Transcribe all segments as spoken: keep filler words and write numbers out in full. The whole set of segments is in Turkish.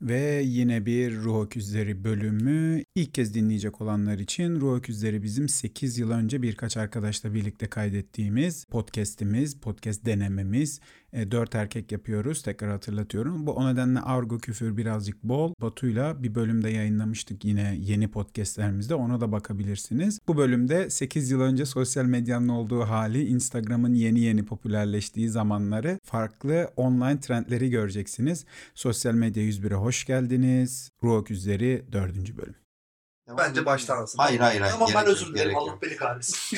Ve yine bir Ruh Öküzleri bölümü. İlk kez dinleyecek olanlar için Ruh Öküzleri bizim sekiz yıl önce birkaç arkadaşla birlikte kaydettiğimiz podcast'imiz, podcast denememiz. E, dört erkek yapıyoruz, tekrar hatırlatıyorum. Bu o nedenle argo küfür birazcık bol. Batu'yla bir bölümde yayınlamıştık yine yeni podcastlerimizde, ona da bakabilirsiniz. Bu bölümde sekiz yıl önce sosyal medyanın olduğu hali, Instagram'ın yeni yeni popülerleştiği zamanları, farklı online trendleri göreceksiniz. Sosyal Medya yüz bire hoş geldiniz. Ruh Öküzleri dördüncü bölüm. Bence baştan alsın. Hayır hayır hayır. Tamam, ben Gerek özür yok, dilerim. gerek Allah yok. beni kahretsin.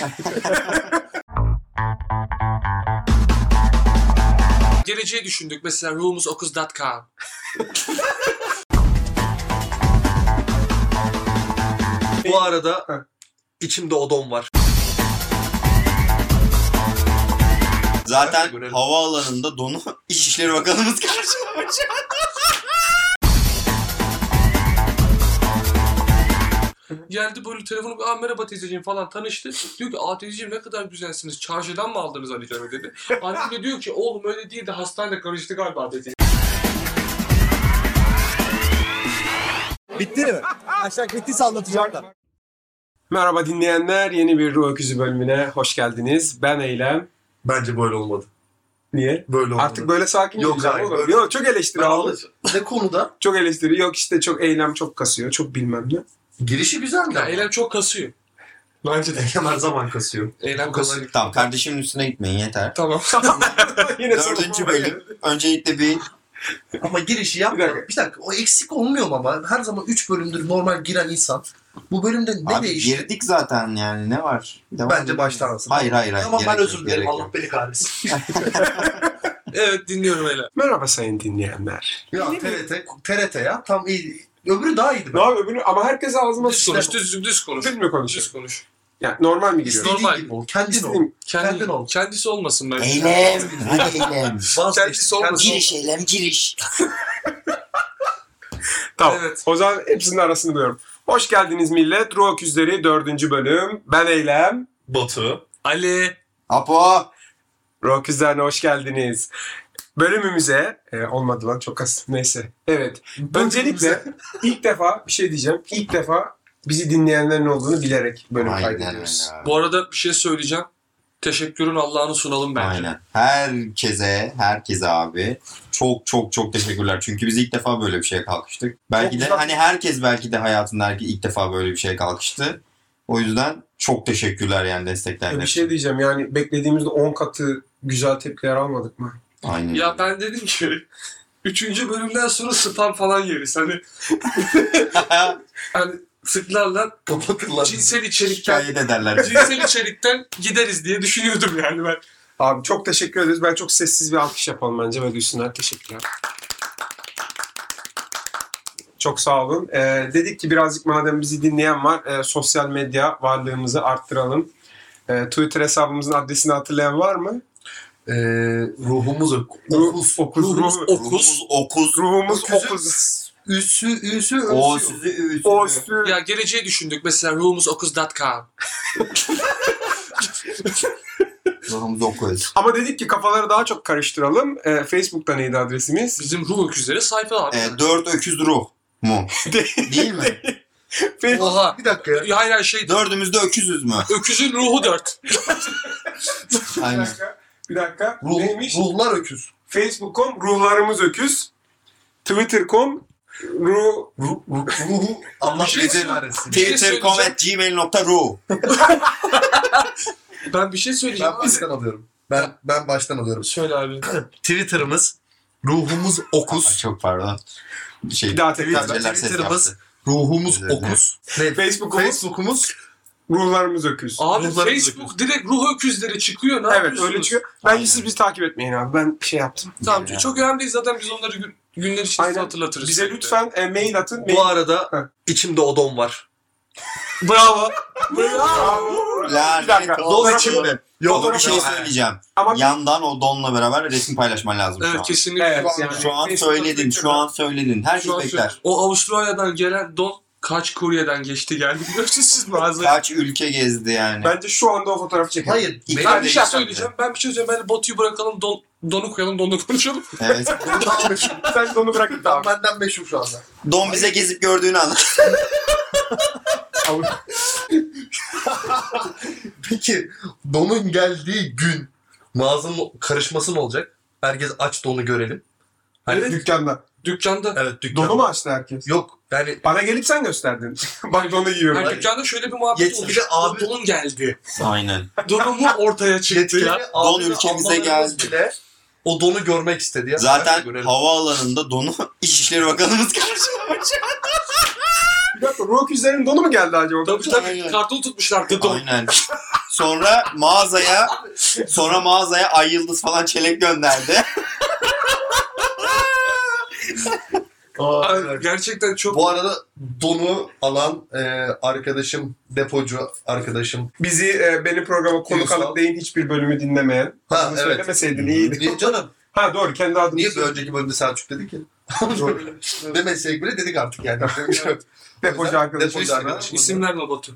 Geleceği düşündük. Mesela ruhumuz okuz nokta com. Bu arada içimde odon var. Zaten Görelim. havaalanında donu İçişleri Bakanımız karşılamış. Geldi böyle telefonu, aa merhaba teyzeciğim falan tanıştı. Diyor ki aa teyzeciğim ne kadar güzelsiniz. Çarşıdan mı aldınız Ali Can'ı dedi. Annem de diyor ki oğlum öyle değil de hastanede karıştı galiba dedi. Bitti mi? Aşağı bittiyse anlatacaklar. Merhaba dinleyenler, yeni bir Ruh Öküzü bölümüne hoş geldiniz. Ben Eylem. Bence böyle olmadı. Niye? Böyle olmadı. Artık böyle sakin Yok, gideceğim hayır, oğlum. böyle- Yok, çok eleştiri Ben aldım. alacağım. Ne konuda? Çok eleştiri. Yok işte çok Eylem çok kasıyor, çok bilmem ne. Girişi güzeldi Ya ama. Eylem çok kasıyor. Bence de Eylem her zaman kasıyor. Eylem kasıyor. Tamam, kardeşimin üstüne gitmeyin yeter. Tamam. Yine Dördüncü sonra- bölüm. Öncelikle bir Ama girişi Bir yapma. dakika. Bir dakika. O eksik olmuyor mu ama? Her zaman üç bölümdür normal giren insan. Bu bölümde ne abi değişti? girdik zaten yani ne var? Devam Bence edelim. baştan alsın. Hayır hayır hayır. Tamam, ben gerek özür yok, dilerim. gerek Allah yok. beni kahretsin. Evet dinliyorum Eylem. Merhaba sayın dinleyenler. Ya T R T, T R T ya. Tam iyi. Öbürü daha iyiydi. Ne abi öbürü ama herkes ağzıma Düz sıçtı. konuş, düz, düz konuş. Düz mü konuşuyor? Düz konuş. Yani normal mi giriyor? İstediğin- İstediğin Normal. gibi ol. Kendin ol. İstediğim- Kendi, Kendin ol. Kendisi olmasın bence. Eylem. Hadi Eylem. Vazgeç. Kendisi olmasın. Giriş Eylem giriş. Tamam. Evet. O zaman hepsinin arasını buluyorum. Hoş geldiniz millet. Ruh Öküzleri dördüncü bölüm. Ben Eylem. Batu. Ali. Apo. Ruh Öküzlerine hoş geldiniz. Bölümümüze e, olmadı lan çok az. Neyse. Evet. Öncelikle ilk defa bir şey diyeceğim. İlk defa bizi dinleyenlerin olduğunu bilerek bölüm Aynen öyle kaydediyoruz. abi. Bu arada bir şey söyleyeceğim. Teşekkürün Allah'ını sunalım bence. Aynen. Herkese, herkese abi çok çok çok teşekkürler. Çünkü biz ilk defa böyle bir şeye kalkıştık. Belki Çok de güzel. hani herkes belki de hayatında herkes ilk defa böyle bir şeye kalkıştı. O yüzden çok teşekkürler yani destekleriniz. Bir şey diyeceğim yani beklediğimizde on katı güzel tepkiler almadık mı? Aynen. Ya ben dedim ki üçüncü bölümden sonra spam falan yeriz. Hani hani sıklarla Kapatırlar. cinsel içerikten Şikayet ederler. cinsel içerikten gideriz diye düşünüyordum yani ben. Abi çok teşekkür ederiz. Ben çok sessiz bir alkış yapalım bence ve duysunlar. Teşekkürler. Çok sağ olun. Ee, dedik ki birazcık madem bizi dinleyen var, e, sosyal medya varlığımızı arttıralım. E, Twitter hesabımızın adresini hatırlayan var mı? Ee, ruhumuz ok- Ruh- okuz. okuz, Ruhumuz ruh- okuz. Okuz. Ruhumuz Öküzü- okuz. Üsü, üsü, O ösü. sizi üsü. O sü- Ya geleceği düşündük. Mesela ruhumuz okuz nokta com. Ruhumuz okuz. Ama dedik ki kafaları daha çok karıştıralım. E, Facebook'ta neydi adresimiz? Bizim ruh öküzleri sayfa abi. E, dört öküz ruh mu? Değil mi? Facebook. Oha. Bir dakika ya. Ya hayır hayır şey Dördümüz de öküzüz mü? öküzün ruhu dört. Bir Aynen. dakika. Bir dakika. Ruh, Neymiş? ruhlar öküz. Facebook nokta com ruhlarımız öküz. Twitter nokta com ruh... Ruh, ruh, ruhu Allah Bir şey bize söyleyeyim. versin. Bir şey twitter nokta com söyleyeceğim. at gmail nokta ru. Ben bir şey söyleyeceğim. Ben baştan alıyorum. Ben ben baştan alıyorum. Söyle abi. Twitter'ımız ruhumuz Aa, okuz. çok pardon. Şey, Bir daha tekrar. Twitter- ses Twitter'ımız yaptı. ruhumuz Özür dilerim. okuz. Ne? Facebook'umuz Facebook'umuz ruhlarımız öküz. Abi Ruhlarımız Facebook direkt ruh öküzleri çıkıyor. Ne Evet yapıyorsunuz? öyle çıkıyor. Bence Aynen. siz bizi takip etmeyin abi. Ben şey yaptım. Tamam Yani. çok önemli değil zaten biz onları gün, günler içinde Aynen. hatırlatırız. Bize lütfen e, mail atın. Mail... bu arada Heh. içimde odon var. Bravo. La, Bir dakika. lanet Don olsun. içimde. Yok bir şey yok. söyleyeceğim. Ama Yandan o donla beraber resim paylaşman lazım şu Evet an. kesinlikle. evet, Şu an- yani Şu an Facebook'ta, söyledin, şu Twitter'da- an söyledin. Herkes Şu an bekler. o Avustralya'dan gelen don kaç kuryeden geçti geldi biliyorsunuz siz mağazaya. Kaç ülke gezdi yani. Bence şu anda o fotoğrafı çekelim. Hayır. İlk benim- Ben bir şey Değişti. söyleyeceğim. Ben bir şey söyleyeceğim. Ben Batu'yu bırakalım don Donu koyalım, donla konuşalım. Evet. Sen de onu bırak git Ben abi. benden meşhur şu anda. Don bize gezip gördüğünü anlat. Peki donun geldiği gün mağazanın karışması ne olacak? Herkes aç donu görelim. Hani Evet. Dükkanda. Dükkanda. Evet dükkanda. Donu mu açtı herkes? Yok yani Bana gelip sen gösterdin. Bak donu giyiyorum. Yani dükkanda şöyle bir muhabbet Yetkili olmuş. abi- Donun geldi. Aynen. Donumu ortaya çıktı yetkili ya. abi ve ülkemize ablalarımız geldi. bile o donu görmek istedi ya. Zaten Nerede görelim? havaalanında donu İçişleri Bakanımız karşılamış. Bir dakika Rock üzerinin donu mu geldi acaba? Tabii tabii. Aynen. Karton tutmuşlardı don. Aynen. Sonra mağazaya sonra mağazaya ay yıldız falan çelek gönderdi. Aa, Ay, evet. Gerçekten çok... Bu arada donu alan e, arkadaşım, depocu arkadaşım. Bizi e, benim programa konuk Ünsal. alıp değil hiçbir bölümü dinlemeyen. Ha, Bunu evet. söylemeseydin iyiydi. Niye canım? Ha doğru kendi adını Niye bir söyle. önceki bölümde Selçuk dedi ki? Demesek bile dedik artık yani. Depocu arkadaşım. Depocu arkadaşım. İsim verme Batu.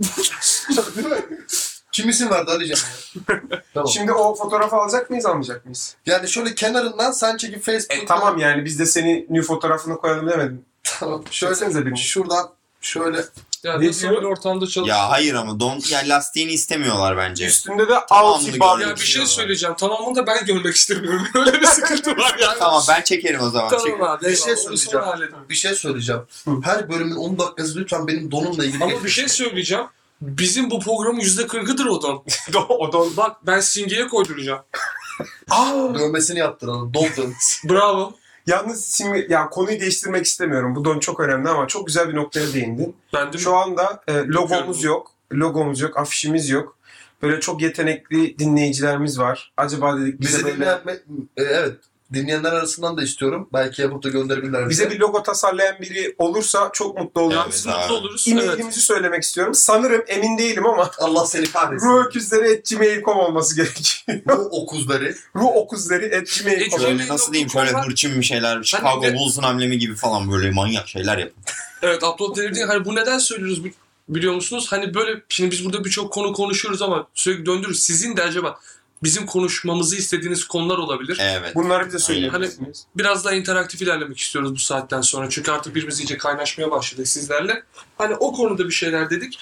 Değil mi? Kim isim verdi Alican? Tamam. Şimdi o fotoğrafı alacak mıyız almayacak mıyız? Yani şöyle kenarından sen çekip Facebook'ta... E, tamam yani biz de seni new fotoğrafını koyalım demedim. Tamam. Şöyle Çeksenize birini. şuradan şöyle Ya Ne nasıl diyor? bir ortamda çalışıyor? Ya hayır ama don ya lastiğini istemiyorlar bence. Üstünde de Tamamını altı bar. görmek Ya bir şey istiyorlar. söyleyeceğim. Tamamını da ben görmek istemiyorum. Öyle bir sıkıntı var yani. Tamam ben çekerim o zaman. Tamam Çek- abi. Bir eyvallah. şey Onu sonra söyleyeceğim. halledelim. bir şey söyleyeceğim. Her bölümün on dakikası lütfen benim donumla ilgili Ama bir geçsin. şey söyleyeceğim. Bizim bu programın yüzde kırkıdır o don. o don. Bak ben simgeye koyduracağım. Aa, Dövmesini yaptıralım. Don. Bravo. yalnız şimdi ya konuyu değiştirmek istemiyorum. Bu don çok önemli ama çok güzel bir noktaya değindin. Ben de Şu anda e, logomuz yok. Logomuz yok, afişimiz yok. Böyle çok yetenekli dinleyicilerimiz var. Acaba dedik bize Bizi böyle dinleyen... e, evet. Dinleyenler arasından da istiyorum. Belki yapıp da gönderebilirler. bize bir logo tasarlayan biri olursa çok mutlu oluruz. Evet, Biz abi. mutlu oluruz. Evet. E-mailimizi söylemek istiyorum. Sanırım emin değilim ama Allah seni kahretsin. ruhokuzları at gmail nokta com olması gerekiyor. Bu okuzları. ruhokuzları at gmail nokta com. Şöyle nasıl diyeyim şöyle hırçın bir şeyler, Chicago de- Bulls'un amblemi gibi falan böyle manyak şeyler yapın. Evet upload denildiği hani bu neden söylüyoruz bi- biliyor musunuz? Hani böyle şimdi biz burada birçok konu konuşuyoruz ama sürekli döndürürüz. Sizin de acaba bizim konuşmamızı istediğiniz konular olabilir. Evet. Bunları bize söyleyebilirsiniz. Biraz daha interaktif ilerlemek istiyoruz bu saatten sonra. Çünkü artık birbirimiz iyice kaynaşmaya başladık sizlerle. Hani o konuda bir şeyler dedik.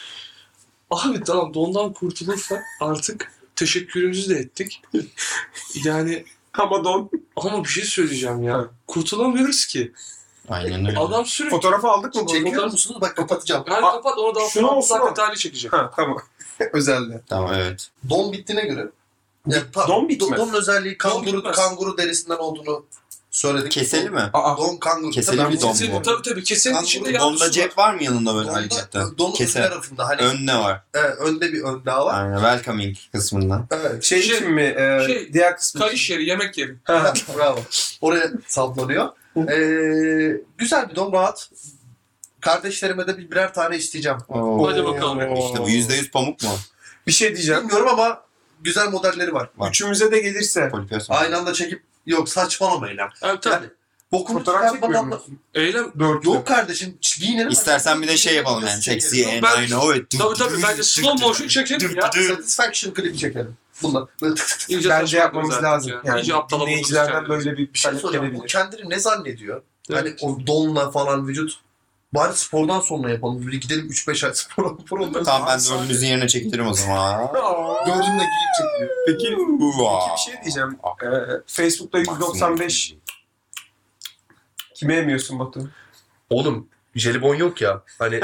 Abi tamam dondan kurtulursa artık teşekkürümüzü de ettik. Yani Ama don. ama bir şey söyleyeceğim ya. Ha. Kurtulamıyoruz ki. Aynen öyle. Adam sürekli... Fotoğrafı aldık mı? Çekiyor Fotoğraf- musunuz? Bak kapatacağım. Yani Aa, kapat onu daha şunu sonra olsun dakika o. tali çekeceğim. Ha tamam. Özelde. Tamam evet. Don bittiğine göre. Ya, tamam. Don bitmez. Donun özelliği kanguru, bitmez. kanguru derisinden olduğunu söyledik. Keseli mi? Aa, Don kanguru. Keseli Tabii, bir don Kesin, bu. tabii tabii kesenin Kanguru içinde don- yavrusu Donda var. cep var mı yanında böyle Donda, hareketten? donun ön Kese. tarafında hani Önde var. evet, önde bir ön daha var. Aynen welcoming kısmından. Evet. şey, Şey- için mi? Ee, şey, diğer kısmı. Kayış yeri, yemek yeri. Ha. Bravo. Oraya saplanıyor. Ee, güzel bir don, rahat. Kardeşlerime de bir birer tane isteyeceğim. Hadi bakalım. İşte bu yüzde yüz pamuk mu? Bir şey diyeceğim. Bilmiyorum ama güzel modelleri var. Var. Üçümüze de gelirse Polipios mu? Aynı anda çekip yok saçmalamayın lan. Evet, tabii. Yani bokunu fotoğraf çekmiyor çıkartmadan... musun? Eylem. Dört. Yok kardeşim giyinelim. İstersen bir de şey yapalım yani. Sexy and Ben- I know it. Tabii tabii bence slow motion çekelim ya. Satisfaction klibi çekelim. Bunlar. Böyle tık tık tık. İyice Bence saçma yapmamız zaten lazım. ya. Yani İyice aptalamamız dinleyicilerden kendimizi. böyle bir Bir şey talep soracağım. Bu gelebilir. kendini ne zannediyor? Evet. Hani o donla falan vücut. Bari spordan sonra yapalım. Bir gidelim üç beş ay spor yapalım. Tamam ben dördünüzün yerine çekilirim o zaman. Gördüğümde giyip çekiyor. Peki, peki Wow. bir şey diyeceğim. Ee, Facebook'ta yüz doksan beş kime emiyorsun Batu? Oğlum jelibon yok ya. Hani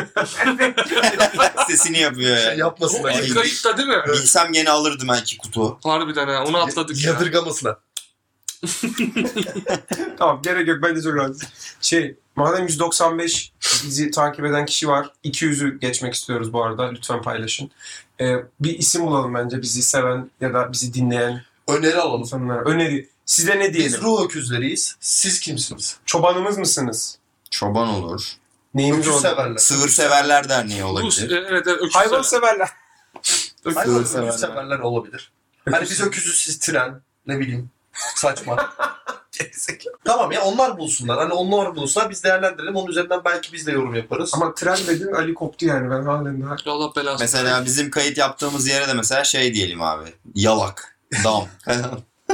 Sesini yapıyor şey ya. yapmasınlar. Ay. İlk kayıtta değil mi? Bilsem gene alırdım ha iki kutu. Harbiden ha onu atladık ya. Yadırgamasınlar. Tamam gerek yok bence çok rahat. Şey madem yüz doksan beş bizi takip eden kişi var. iki yüzü geçmek istiyoruz bu arada. Lütfen paylaşın. Ee, bir isim bulalım bence bizi seven ya da bizi dinleyen Öneri alalım. insanlara. Öneri. Size ne Biz diyelim? ruh öküzleriyiz. Siz kimsiniz? Çobanımız mısınız? Çoban olur. Neyimiz Öküz olur? severler. Sığır Severler Derneği Rus, olabilir. e, evet evet öküz Hayvan sever. severler. Öküz- Hayır, öküz severler. severler olabilir. Hani biz öküzüz, siz tren. Ne bileyim. Saçma. Tamam ya onlar bulsunlar. Hani onlar bulursa biz değerlendirelim. Onun üzerinden belki biz de yorum yaparız. Ama tren dedin Ali koptu yani ben halen daha. Allah belasını. Mesela bizim kayıt yaptığımız yere de mesela şey diyelim abi. Yalak. Dam.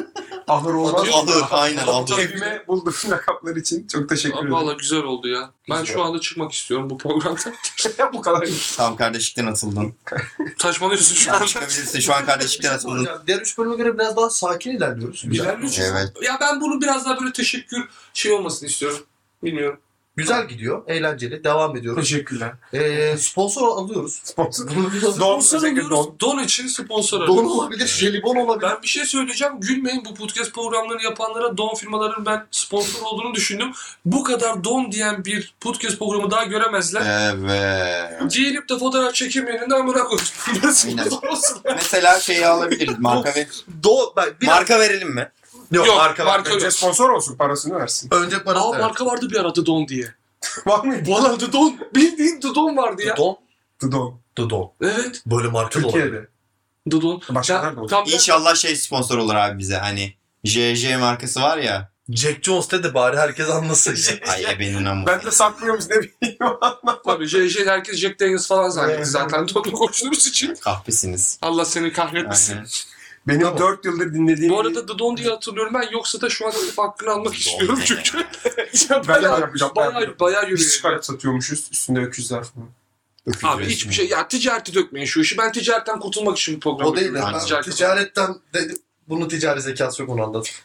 Ahır olmaz. Ahır, aynen ahır. Evime bulduğum lakaplar için çok teşekkür ederim. Valla güzel oldu ya. Ben Güzel. şu anda çıkmak istiyorum bu programdan. Bu kadar. Tamam, kardeşlikten atıldın. Saçmalıyorsun şu an. Çıkabilirsin, şu an kardeşlikten atıldın. Hocam, diğer üç bölüme göre biraz daha sakin ilerliyoruz. Güzel. İlerliyorsun. Evet. Ya ben bunu biraz daha böyle teşekkür şey olmasını istiyorum. Bilmiyorum. Güzel gidiyor. Eğlenceli. Devam ediyoruz. Teşekkürler. Ee, sponsor alıyoruz. Sponsor. Bunu biraz Don, Sponsor özellikle alıyoruz. don. Don için sponsor Don arıyoruz. olabilir, jelibon olabilir. Ben bir şey söyleyeceğim. Gülmeyin, bu podcast programlarını yapanlara don firmalarının ben sponsor olduğunu düşündüm. Bu kadar don diyen bir podcast programı daha göremezler. Evet. Giyinip de fotoğraf çekilmeyenin de amına koyayım. Aynen. Sponsor olsun. Mesela şeyi alabiliriz. Marka ver. Do ben, bir Marka verelim mi? Yok, Yok, marka, marka Önce yok. sponsor olsun, parasını versin. Önce para. Aa evet. marka vardı bir ara The Don diye. Var mıydı? Valla The Don. Bildiğin The Don vardı ya. Don. The Don. The Don. Evet. Böyle marka da olabilir. Türkiye'de. The Don. Başka Ya, nerede olur? tam- İnşallah şey sponsor olur abi bize. Hani J J markası var ya. Jack Jones de bari herkes anlasın. Ay ebenin ama. Ben de saklıyormuş ne bileyim. Tabii J J herkes Jack Daniels falan zannetti Evet. zaten Don'u konuştuğumuz için. Kahpesiniz. Allah seni kahretmesin. Aynen. Benim Tamam. dört yıldır dinlediğim... Bu arada The Don diye hatırlıyorum ben. Yoksa da şu an herif hakkını almak istiyorum ne? çünkü. ben de bayağı, yapacağım. bayağı, bayağı Biz yürüyor. çıkarıp satıyormuşuz. Üstünde öküzler falan. Öküz Abi resmi. hiçbir şey. Ya ticareti dökmeyin şu işi. Ben ticaretten kurtulmak için bu programı O değil de yapıyorum. ben Ticaretten- ticaretten dedim. Bunun ticari zekası yok, onu anladım.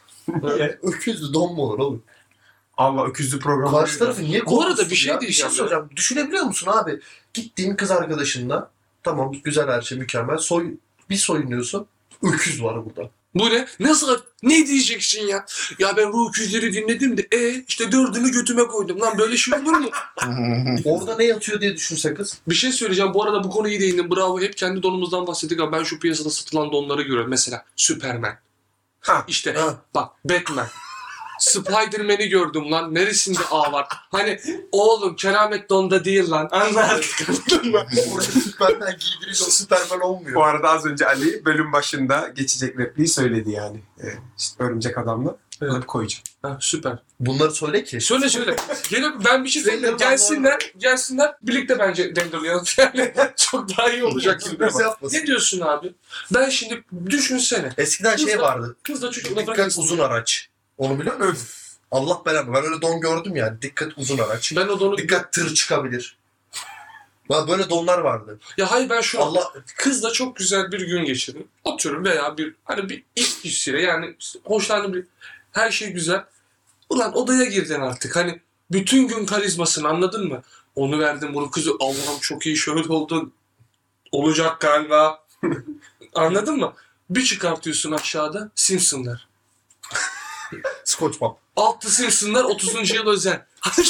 Öküzdü, don mu olur oğlum? Allah öküzlü programı. Karşı tarafı niye Bu arada korkuyorsun bir şey ya? diyeceğim Bir şey soracağım. Düşünebiliyor musun abi? Gittiğin kız arkadaşınla, tamam güzel, her şey mükemmel. Soy, bir soyunuyorsun. Öküz var burada. Bu ne? Nasıl? Ne diyeceksin ya? Ya ben ruh öküzleri dinledim de e işte dördünü götüme koydum. Lan böyle şey olur mu? Orada ne yatıyor diye düşünse kız. Bir şey söyleyeceğim. Bu arada bu konuyu iyi değindin. Bravo. Hep kendi donumuzdan bahsettik ama ben şu piyasada satılan donları görüyorum. Mesela Superman. Ha. İşte Ha. bak Batman. Spider-Man'i gördüm lan. Neresinde ağ var? Hani oğlum keramet donda değil lan. Anladın mı? Orada Superman giydiriyor, o Superman olmuyor. Bu arada az önce Ali bölüm başında geçecek repliği söyledi yani. Ee, işte örümcek adamla. Evet. Alıp koyacağım. Ha, süper. Bunları söyle ki. Söyle söyle. Gelip ben bir şey söyleyeyim. Render Gelsinler, gelsinler. Birlikte bence renderlayalım. Yani çok daha iyi olacak gibi. Kimse yapmasın. Ne diyorsun abi? Ben şimdi düşünsene. Eskiden şey Kızla- vardı. Kız da çocukla Dikkat bırakırsın. uzun araç. Onu biliyor musun? Allah belanı. Ben öyle don gördüm yani. Dikkat uzun araç. Ben o donu... Dikkat tır çıkabilir. Ya böyle donlar vardı. Ya hayır ben şu an Allah kızla çok güzel bir gün geçirdim. Oturuyorum veya bir hani bir ilişkisiyle yani hoşlandığım bir her şey güzel. Ulan odaya girdin artık hani bütün gün karizmasını anladın mı? Onu verdim bunu kızı Allah'ım çok iyi şöyle oldu. Olacak galiba. Anladın mı? Bir çıkartıyorsun aşağıda Simpsonlar. SpongeBob. Altta Simpsonlar otuzuncu yıl özel.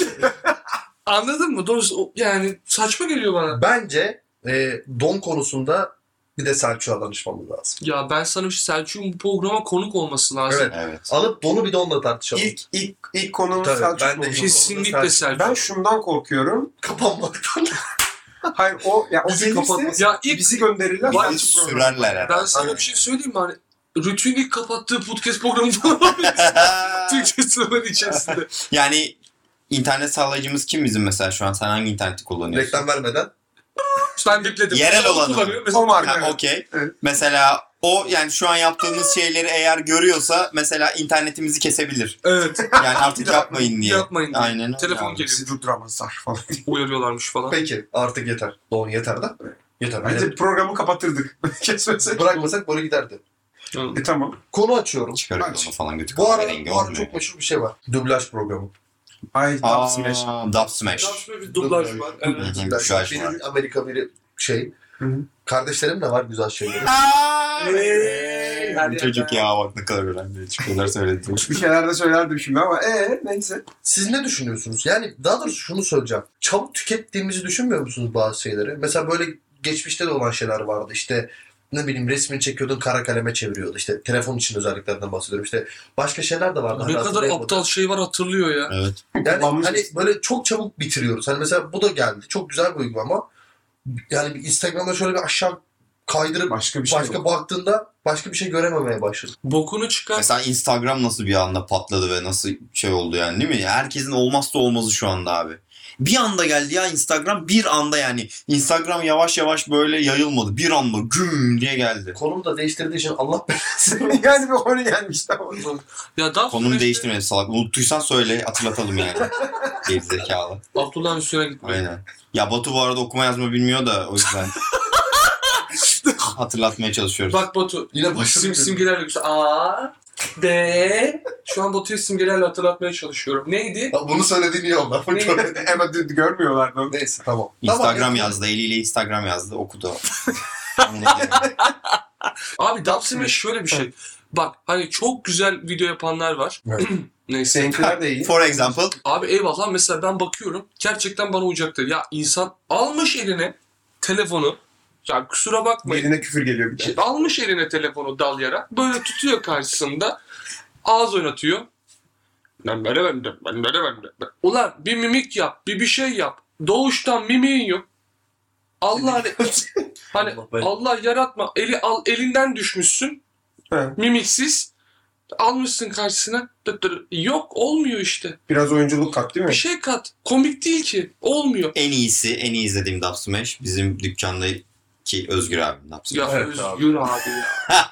Anladın mı? Doğrusu yani saçma geliyor bana. Bence e, don konusunda bir de Selçuk'a danışmamız lazım. Ya ben sana bir şey Selçuk'un bu programa konuk olması lazım. Evet. Evet. Alıp donu bir de onunla tartışalım. İlk ilk ilk konumuz Tabii, Selçuk ben de oldu. Kesinlikle Selçuk. Ben şundan korkuyorum. Kapanmaktan. Hayır o ya o Bizi gelirse kapatmasın. Ya ilk bizi gönderirler. Vay, Selçuk programı. Sürerler herhalde. ben sana bir şey söyleyeyim mi? Hani Rütü'nün ilk kapattığı podcast programı falan olabilir. Türkçe sınırları içerisinde. Yani internet sağlayıcımız kim bizim mesela şu an? Sen hangi interneti kullanıyorsun? Reklam vermeden. Ben bipledim. Yerel Ben olanı. kullanıyorum. O Mesela marka. Ha, okey. Evet. Mesela o yani şu an yaptığımız şeyleri eğer görüyorsa mesela internetimizi kesebilir. Evet. Yani artık yapmayın diye. Yapmayın diye. Aynen öyle Telefon abi. geliyor. Bizi durduramazlar falan. Uyarıyorlarmış falan. Peki artık yeter. Don yeter de. Yeter. Bence Bence programı kapatırdık. Kesmesek. bırakmasak böyle giderdi. E tamam. Konu açıyorum. Çıkarıp Aç. onu falan götür. Bu ara, rengi bu ara olmuyor. çok meşhur bir şey var. Dublaj programı. Ay Aa, Dub Smash. Dub Smash. Şöyle bir dublaj var. Evet. Hı hı, Dublaj. dublaj Biri var. Amerika, biri şey. Hı hı. Kardeşlerim de var güzel şeyleri. Hey, her Bu çocuk ya bak ne kadar önemli. Hiç kadar söyledi. Bir şeyler de söylerdim şimdi ama ee neyse. Siz ne düşünüyorsunuz? Yani daha doğrusu şunu söyleyeceğim. Çabuk tükettiğimizi düşünmüyor musunuz bazı şeyleri? Mesela böyle geçmişte de olan şeyler vardı. İşte ne bileyim resmini çekiyordun kara kaleme çeviriyordu. İşte telefon için özelliklerinden bahsediyorum. İşte başka şeyler de vardı. Ne Hani kadar hatırlayamadım. aptal şey var hatırlıyor ya. Evet. Yani Kullanmışız. hani böyle çok çabuk bitiriyoruz. Hani mesela bu da geldi. Çok güzel bir uygulama. Yani bir Instagram'da şöyle bir aşağı kaydırıp Başka bir şey başka yok. baktığında başka bir şey görememeye başladık. Bokunu çıkar. Mesela Instagram nasıl bir anda patladı ve nasıl şey oldu yani, değil mi? Herkesin olmazsa olmazı şu anda abi. Bir anda geldi ya Instagram, bir anda yani. Instagram yavaş yavaş böyle yayılmadı. Bir anda güm diye geldi. Konumu da değiştirdiği için Allah belasını. Yani bir konu gelmişti ama. Ya daha Konumu sonra değiştirmedi salak. Unuttuysan söyle, hatırlatalım yani. Gerizekalı. Abdullah'ın üstüne gitme. Aynen. Ya Batu bu arada okuma yazma bilmiyor da o yüzden hatırlatmaya çalışıyoruz. Bak Batu. Yine Sim, başladık. simgelerle güzel. A, B. Şu an Batu'yu simgelerle hatırlatmaya çalışıyorum. Neydi? Ya bunu söylediğin iyi oldu. Bunu Ne? görmediğin- Hemen d- görmüyorlar da. Neyse tamam. Instagram Tamam. yazdı. Eliyle Instagram yazdı. Okudu. Abi Dub Smash şöyle bir şey. Bak hani çok güzel video yapanlar var. Evet. Neyse. Seninkiler de iyi. For example. Abi eyvallah, mesela ben bakıyorum gerçekten bana uyacaktır. Ya insan almış eline telefonu, ya kusura bakmayın. Birine küfür geliyor bir de. Şey, almış eline telefonu dal yara, böyle tutuyor karşısında, ağız oynatıyor. Ben böyle ben de, ben böyle ben de. Ulan bir mimik yap, bir bir şey yap. Doğuştan mimiğin yok. Allah hani, hani Allah ben- Allah yaratma. Eli al, elinden düşmüşsün. He. Mimiksiz. Almışsın karşısına. Dıt dıt. Yok, olmuyor işte. Biraz oyunculuk kat değil mi? Bir şey kat. Komik değil ki. Olmuyor. En iyisi, en iyi izlediğim Dub Smash bizim dükkandaki Özgür abim Dub Ya Smash. Evet Özgür abi ya.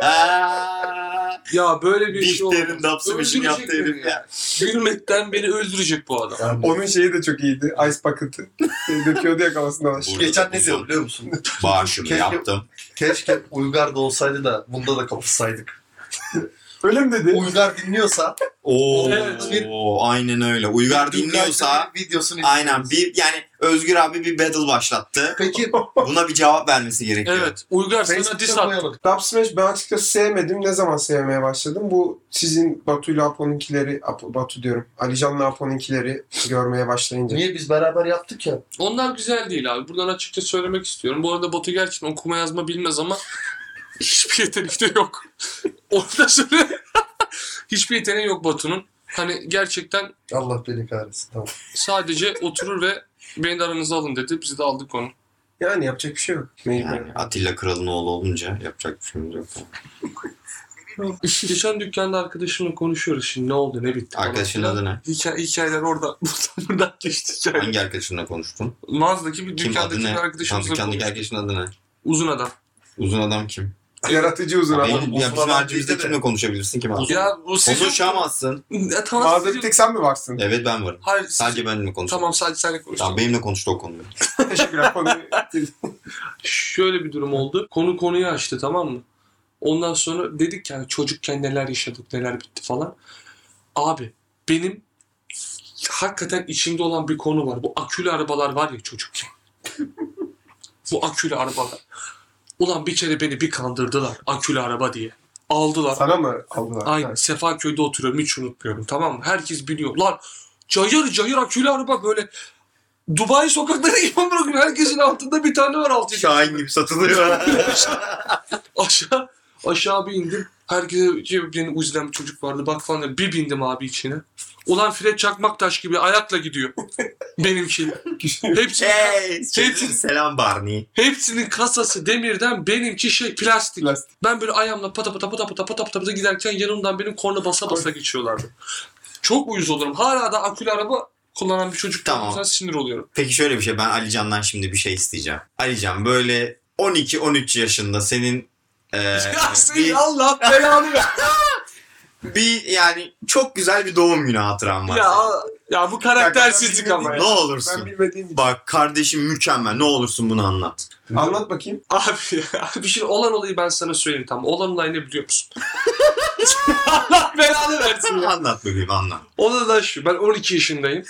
Ya böyle bir şey oldu. Bihter'in Dub Smash'in Öldürecek yaptığı herif beni ya. Gülmekten beni öldürecek bu adam. Yani Onun şeyi de çok iyiydi. Ice Bucket'ı. Şey döküyordu ya kafasından aşağı. Burada geçen da ne uzun diyor biliyor musun? Bağışımı Keşke- yaptım. Keşke Uygar da olsaydı da bunda da kapışsaydık. Öyle mi dedi? Uygar dinliyorsa Oo, Evet. aynen öyle. Uygar dinliyorsa bir videosunu aynen izliyoruz. bir yani Özgür abi bir battle başlattı. Peki Buna bir cevap vermesi gerekiyor. Evet. Uygar sana Facebook'ta diss attı. koyalım. Dub Smash ben açıkçası sevmedim. Ne zaman sevmeye başladım? Bu sizin Batu'yla Apo'nunkileri, Apo, Batu diyorum. Alican'la Apo'nunkileri görmeye başlayınca. Niye biz beraber yaptık ya? Onlar güzel değil abi. Buradan açıkça söylemek istiyorum. Bu arada Batu gerçekten okuma yazma bilmez ama hiçbir yetenek de yok. Onu da söyle. Hiçbir yeteneği yok Batu'nun. Hani gerçekten Allah beni kahretsin. Tamam. sadece oturur ve beni de aranıza alın dedi. Biz de aldık onu. Yani yapacak bir şey yok. Mecbur. Yani Atilla Kral'ın oğlu olunca yapacak bir şeyimiz yok. Geçen dükkanda arkadaşımla konuşuyoruz şimdi, ne oldu ne bitti. falan Arkadaşın filan. adı ne? Hikaye, hikayeler orada. Buradan buradan geçti hikaye. Hangi arkadaşınla konuştun? Mağazadaki bir Kim adı dükkandaki ne? bir Tam arkadaşımızla dükkandaki konuştuk. arkadaşın adı ne? Uzun adam. Uzun adam kim? Yaratıcı uzun Benim, ama. Uzun ya bizim adam harcımızda bizde de. kimle konuşabilirsin ki? Mahsun? Ya bu siz Konuşamazsın. Ya, tamam, Mağazada siz- bir tek sen mi varsın? Evet ben varım. Hayır, siz- Sadece benimle konuşuyor. Tamam, sadece seninle konuşalım. Tamam benimle konuştu o konuyu. Teşekkürler. Konuyu... Şöyle bir durum oldu. Konu konuyu açtı, tamam mı? Ondan sonra dedik yani çocukken neler yaşadık, neler bitti falan. Abi benim hakikaten içimde olan bir konu var. Bu akülü arabalar var ya çocukken. Bu akülü arabalar. Ulan bir kere beni bir kandırdılar akülü araba diye. Aldılar. Sana mı aldılar? Aynen. Sefaköy'de oturuyorum, hiç unutmuyorum, tamam mı? Herkes biliyor. Lan cayır cayır akülü araba böyle Dubai sokakları gibi bırakın. Herkesin altında bir tane var altı. Şahin gibi satılıyor. Aşağı aşağı bir indim. Herkese şey, benim uzilen bir çocuk vardı. Bak falan dedi. Bir bindim abi içine. Ulan Fred Çakmaktaş gibi ayakla gidiyor. Benimki. Hepsinin, hey, Hepsi- selam Barney. hepsinin kasası demirden, benimki şey plastik. Plastik. Ben böyle ayağımla pata pata pata pata pata pata pata giderken yanımdan benim korna basa basa geçiyorlardı. Çok uyuz olurum. Hala da akülü araba kullanan bir çocuk Tamam. tamam. Sinir oluyorum. Peki şöyle bir şey, ben Alican'dan şimdi bir şey isteyeceğim. Alican böyle on iki on üç yaşında senin eee Ya senin bir, Allah belanı ver. bir yani çok güzel bir doğum günü hatıran var. ya, senin. ya bu karaktersizlik ama Ne ya. olursun. Ben bilmediğim Bak kardeşim mükemmel. Ne olursun bunu anlat. Anlat bakayım. Abi ya, bir şey olan olayı ben sana söyleyeyim tamam. Olan olay ne biliyor musun? Allah belanı versin ya. Anlat bakayım anlat. Olay da şu. Ben on iki yaşındayım.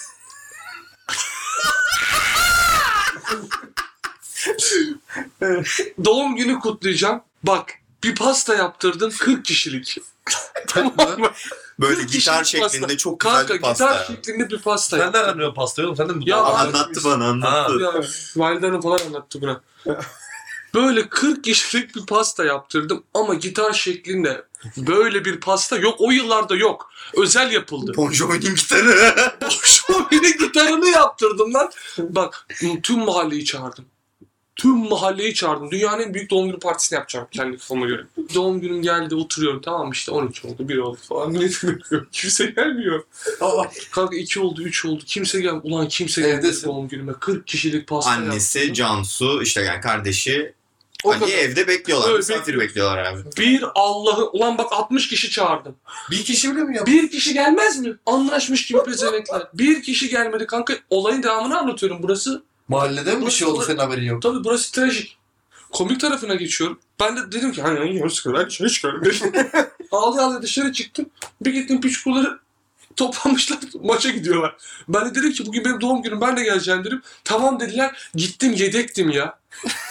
Doğum günü kutlayacağım. Bak bir pasta yaptırdım kırk kişilik. Tamam mı? Böyle kırk gitar kişilik pasta. şeklinde çok güzel Kanka bir pasta. gitar ya. şeklinde bir pasta Sen yaptım. nereden biliyorsun pastayı oğlum? Sen de mi? Ya Aa, abi- Anlattı bana anlattı. Ya validem falan anlattı buna. Böyle kırk kişilik bir pasta yaptırdım ama gitar şeklinde böyle bir pasta yok. O yıllarda yok. Özel yapıldı. Bon Jovi'nin gitarı. Şöyle gitarını yaptırdım lan. Bak tüm mahalleyi çağırdım. Tüm mahalleyi çağırdım. Dünyanın en büyük doğum günü partisini yapacağım kendi kafama göre. Doğum günüm geldi, oturuyorum, tamam işte on iki oldu, bir oldu falan. Millet bekliyor. Kimse gelmiyor. Aa, kanka iki oldu, üç oldu. Kimse gelmiyor. Ulan kimse gelmedi Evdesin. doğum günüme. kırk kişilik pasta Annesi, yaptım. Cansu, işte yani kardeşi O hani kadar. evde bekliyorlar. Evet, Misafir bekliyor. bekliyorlar abi. Bir Allah'ı... Ulan bak altmış kişi çağırdım. Bir kişi bile mi yaptı? Bir kişi gelmez mi? Anlaşmış gibi pezevenkler. Bir kişi gelmedi kanka. Olayın devamını anlatıyorum. Burası Mahallede mi bir şey oldu senin haberin yok? tabii burası trajik. Komik tarafına geçiyorum. Ben de dedim ki hani hani sıkı ben dışarı çıkıyorum dedim. Ağlaya ağlaya dışarı çıktım. Bir gittim piçkuları toplanmışlar maça gidiyorlar. Ben de dedim ki bugün benim doğum günüm ben de geleceğim dedim. Tamam dediler. Gittim yedektim ya.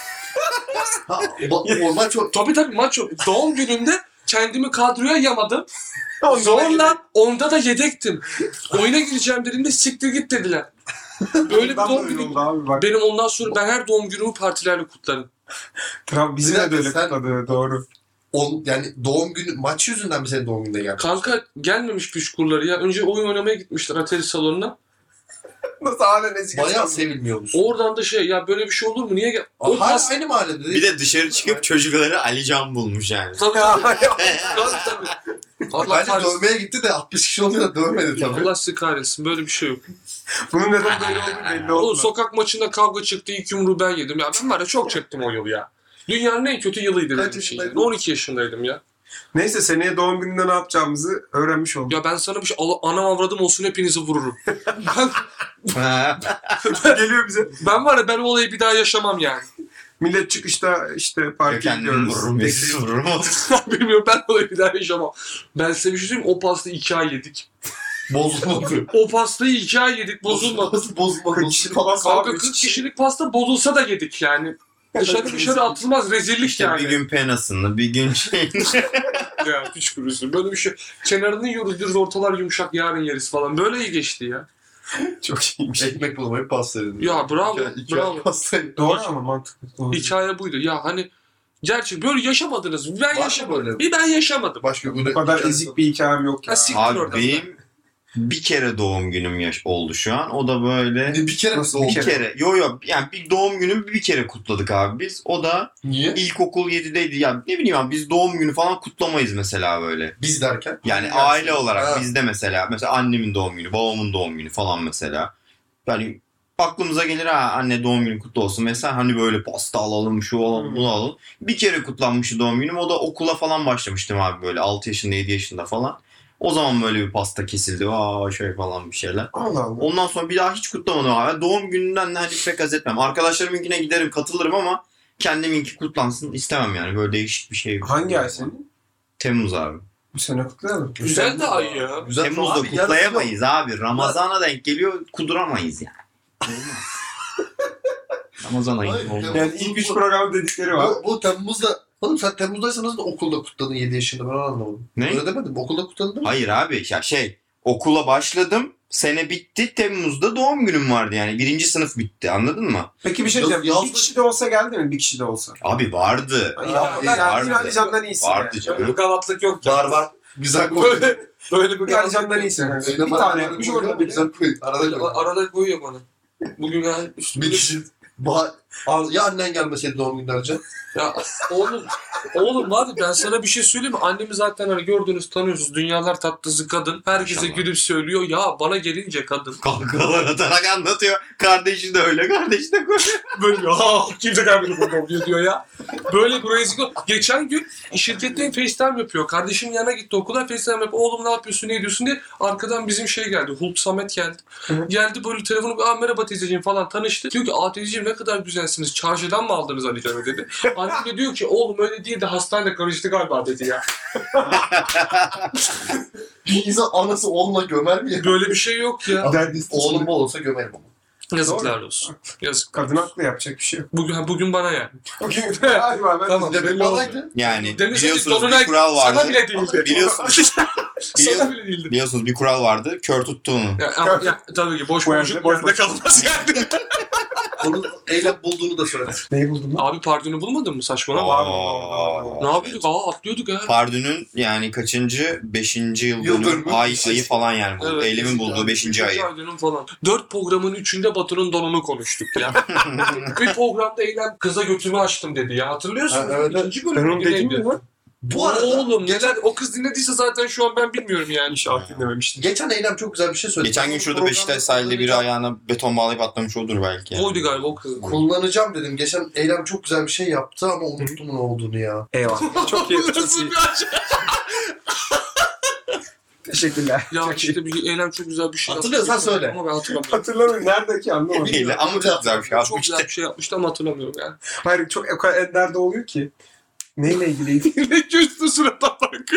Ha, ba- o maç çok... Tabii tabii maç yok. Doğum günümde kendimi kadroya yamadım. Onda da Zorla onda da yedektim. Oyuna gireceğim dediğimde siktir git dediler. Böyle bir Ben doğum böyle günü. oldu abi bak. Benim ondan sonra ben her doğum günümü partilerle kutlarım. Trump bizi Bir de dakika, böyle sen- kutladı doğru. On, yani doğum günü maç yüzünden mi senin doğum gününde geldi? Kanka gelmemiş püşkurları ya. Önce oyun oynamaya gitmişler Atari salonuna. Nasıl hala ne Bayağı sevilmiyormuş. Oradan da şey ya böyle bir şey olur mu? Niye gel? O Hala pas... aynı mahallede değil. Bir de dışarı çıkıp çocukları Alican bulmuş yani. Tabii tabii. tabii, tabii. Allah Bence kahretsin. dövmeye gitti de altmış kişi olunca da dövmedi tabii. Allah sizi kahretsin. Böyle bir şey yok. Bunun neden böyle olduğu belli Oğlum oldu. sokak maçında kavga çıktı. İlk yumruğu ben yedim. Ya ben var ya çok çektim o yıl ya. Dünyanın en kötü yılıydı Kaç benim için. yaşındaydın? Yani. on iki yaşındaydım ya. Neyse seneye doğum gününde ne yapacağımızı öğrenmiş olduk. Ya ben sana bir şey... Allah, anam avradım olsun hepinizi vururum. ben, Geliyor bize. ben var ya ben o olayı bir daha yaşamam yani. Millet çıkışta işte parka Kendimi gidiyoruz. vururum, Mesut'u vururum. Bilmiyorum ben o olayı bir daha yaşamam. Ben size bir şey söyleyeyim mi? O pastayı iki ay yedik. Bozulmadı. O pastayı iki ay yedik bozulmadı. Nasıl bozulmadı? kırk kişilik Falan pasta Kanka abi, kırk hiç- kişilik pasta bozulsa da yedik yani. Dışarı dışarı atılmaz rezillik İşte yani. bir gün penasını, bir gün şey. Ya hiç kurusun. Böyle bir şey. Kenarını yiyoruz diyoruz ortalar yumuşak yarın yeriz falan. Böyle iyi geçti ya. Çok iyiymiş. Ekmek bulamayıp pasta yedim. Ya bravo. İki, iki bravo. ay pasta yedim. Doğru ama mantıklı. Doğru. Hikaye buydu. Ya hani gerçek böyle yaşamadınız mı? Ben mı yaşamadım. böyle? Bir ben yaşamadım. Başka Bu kadar ezik bir hikayem yok ya. Ha, siktir Abi oradan. benim bir kere doğum günüm yaş oldu şu an. O da böyle Bir kere mi Nasıl doğum? bir kere? kere. Yo yo yani bir doğum günümü bir kere kutladık abi biz. O da Niye? ilkokul yedideydi. Ya ne bileyim abi biz doğum günü falan kutlamayız mesela böyle. Biz derken? Yani Biz aile dersin. olarak Ha. bizde mesela mesela annemin doğum günü, babamın doğum günü falan mesela. Yani aklımıza gelir ha anne doğum günü kutlu olsun mesela hani böyle pasta alalım, şu alalım, bunu alalım. Bir kere kutlanmıştı doğum günüm. O da okula falan başlamıştım abi böyle altı yaşında, yedi yaşında falan. O zaman böyle bir pasta kesildi. Aa şey falan bir şeyler. Allah Allah. Ondan sonra bir daha hiç kutlamadım abi. Doğum gününden de hani pek haz etmem. Arkadaşlarımınkine giderim, katılırım ama kendiminki kutlansın istemem yani. Böyle değişik bir şey. Hangi ay senin? Temmuz abi. Bu sene kutlayalım. Güzel de ay ya. Güzel. Temmuz'da Abi, kutlayamayız abi. Ramazan'a denk geliyor, kuduramayız yani. Olmaz. Ramazan ayı Hayır, olmaz. Yani ilk üç program dedikleri var. Bu, bu Temmuz'da... Oğlum sen Temmuz'daysan nasıl okulda kutladın yedi yaşında ben onu anlamadım. Ne? Öyle demedim. Okulda kutladın değil mi? Hayır abi ya şey okula başladım. Sene bitti. Temmuz'da doğum günüm vardı yani. Birinci sınıf bitti. Anladın mı? Peki bir şey Yaz- diyeceğim. Bir yazlık- kişi de olsa geldi mi? Bir kişi de olsa. Abi vardı. Ay, Aa, ya, iyi, ben vardı. yine Ali Can'dan iyisin. Vardı ya. canım. Böyle bir galatlık yok. Var var. Güzel koy. Böyle, böyle bir Bir Ali galatlık Can'dan yok. iyisin. yani. Öyle Bir bana tane böyle yapmış koyuyor, orada bir bile. güzel koy. Arada koy. Arada koyuyor bana. Bugün yani üstüne... Bir kişi... Bah- Al- ya annen gelmeseydi doğum günlerce? Ya oğlum, oğlum hadi ben sana bir şey söyleyeyim mi? Annemi zaten hani gördünüz tanıyorsunuz. Dünyalar tatlısı kadın. Herkese Maşallah. gülüp söylüyor. Ya bana gelince kadın. Kankalar atarak anlatıyor. Kardeşi de öyle, kardeşi de böyle. Böyle ha kimse gelmedi burada oluyor diyor ya. Böyle bir rezil. Geçen gün şirketten FaceTime yapıyor. Kardeşim yanına gitti okula FaceTime yapıyor. Oğlum ne yapıyorsun ne ediyorsun diye. Arkadan bizim şey geldi. Hulk Samet geldi. Hı. Geldi böyle telefonu aa merhaba teyzeciğim falan tanıştı. Diyor ki aa teyzeciğim ne kadar güzelsiniz. Çarşıdan mı aldınız Ali Can'ı dedi. Annem de diyor ki oğlum öyle değil de hastanede karıştı galiba dedi ya. Bir insan anası oğlunla gömer mi ya? Böyle bir şey yok ya. Derdist Oğlum bu olsa gömerim ama. Yazıklar olsun. Yazık. Kadın haklı yapacak bir şey yok. Bugün, ha, bugün bana yani. Bugün hadi ben Tamam. Bir de belli olaydı. Yani Demiş biliyorsunuz Dolunay bir kural vardır. sana bile değildi. Biliyorsunuz. Sana bile değildi. Biliyorsunuz bir kural vardı. Kör tuttuğunu. Ya, ama, ya, tabii ki boş Bu konuşup yerde- boşta kalmaz yani. Onun eylem bulduğunu da söyle. Neyi buldun lan? Abi pardonu bulmadın mı saçmalama? Aa. Ne yapıyorduk? Aa atlıyorduk ya. Pardün'ün yani kaçıncı? Beşinci yıl Yıl dönümü. dönümü. Ay, ayı falan yani. Bu. Evet. Eylemin bulduğu beşinci ayı. ayının falan. Dört programın üçünde Batu'nun donunu konuştuk ya. Bir programda Eylem kıza götümü açtım dedi ya. Hatırlıyorsun Ha, mu? evet, evet. İkinci Ben bölüm onu dedim mi lan? Bu arada Oğlum neler o kız dinlediyse zaten şu an ben bilmiyorum yani. İnşallah dinlememiştim. geçen eylem çok güzel bir şey söyledi. Geçen gün şurada Programda Beşiktaş sahilde biri ayağına beton bağlayıp atlamış olur belki. Yani. Oydu galiba o kız. kullanacağım dedim. Geçen eylem çok güzel bir şey yaptı ama unuttum ne olduğunu ya. Eyvallah. Çok iyi. Çok Nasıl iyi. bir aşk? Teşekkürler. Ya Çok iyi. işte bir Eylem çok güzel bir şey Hatırlıyorsan yaptı. söyle. Ama ben hatırlamıyorum. Hatırlamıyorum. Neredeki anlamadım. Eyle, ama çok güzel bir şey Çok yapmıştı. güzel bir şey yapmıştı ama hatırlamıyorum yani. Hayır çok o kadar ender de oluyor ki. Neyle ilgiliydi? Ne küstü surata bak.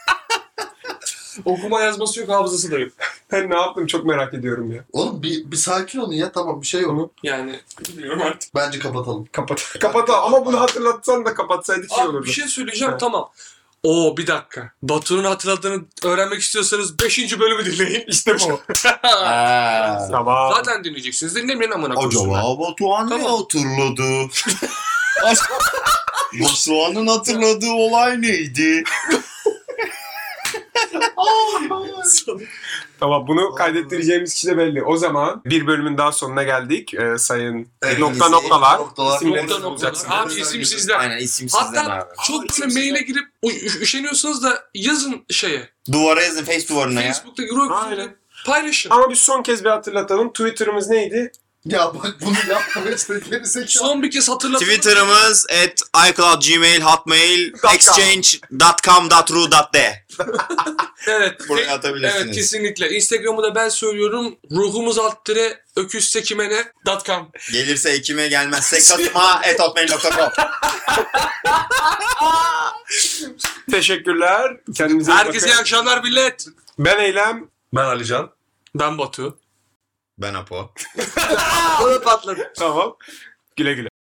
Okuma yazması yok, hafızası da yok. Ben ne yaptım çok merak ediyorum ya. Oğlum bir, bir sakin olun ya, tamam bir şey yok. Yani bilmiyorum artık. Bence kapatalım. Kapat. Kapat ama bunu hatırlatsan da kapatsaydık iyi Abi olurdu. bir şey söyleyeceğim, Evet. tamam. Oo bir dakika. Batu'nun hatırladığını öğrenmek istiyorsanız beşinci bölümü dinleyin. İşte bu. Aa. Tamam. Zaten dinleyeceksiniz. Dinlemeyin amına koyayım. Acaba Batuhan ne Tamam. hatırladı? Batuhan'ın hatırladığı olay neydi? Tamam bunu kaydettireceğimiz kişi de belli. O zaman bir bölümün daha sonuna geldik. Ee, sayın Evet, nokta isim- noktalar. noktalar. İsimlerinizi Nokta noktalar. bulacaksınız. Abi isim sizden. Aynen isim sizden Hatta abi. çok böyle maile girip ü- üşeniyorsanız da yazın şeye. Duvara yazın, face duvarına ya. Facebook'ta Euro Aynen. paylaşın. Ama bir son kez bir hatırlatalım. Twitter'ımız neydi? Ya bak bunu yapma işte geri zekalı. Son bir kez hatırlatın. Twitter'ımız at iCloud, Gmail, Hotmail, exchange dot com dot ru dot d. Evet. Buraya Fe- atabilirsiniz. Evet kesinlikle. Instagram'ı da ben söylüyorum. Ruhumuz alt tire öküz sekimene dot com. Gelirse Ekim'e gelmezse Kasım'a at hotmail nokta com. Teşekkürler. Kendinize iyi Herkese iyi bakın. akşamlar millet. Ben Eylem. Ben Alican. Ben Batu. Ben Apo. Onu patladı. Tamam. Güle güle.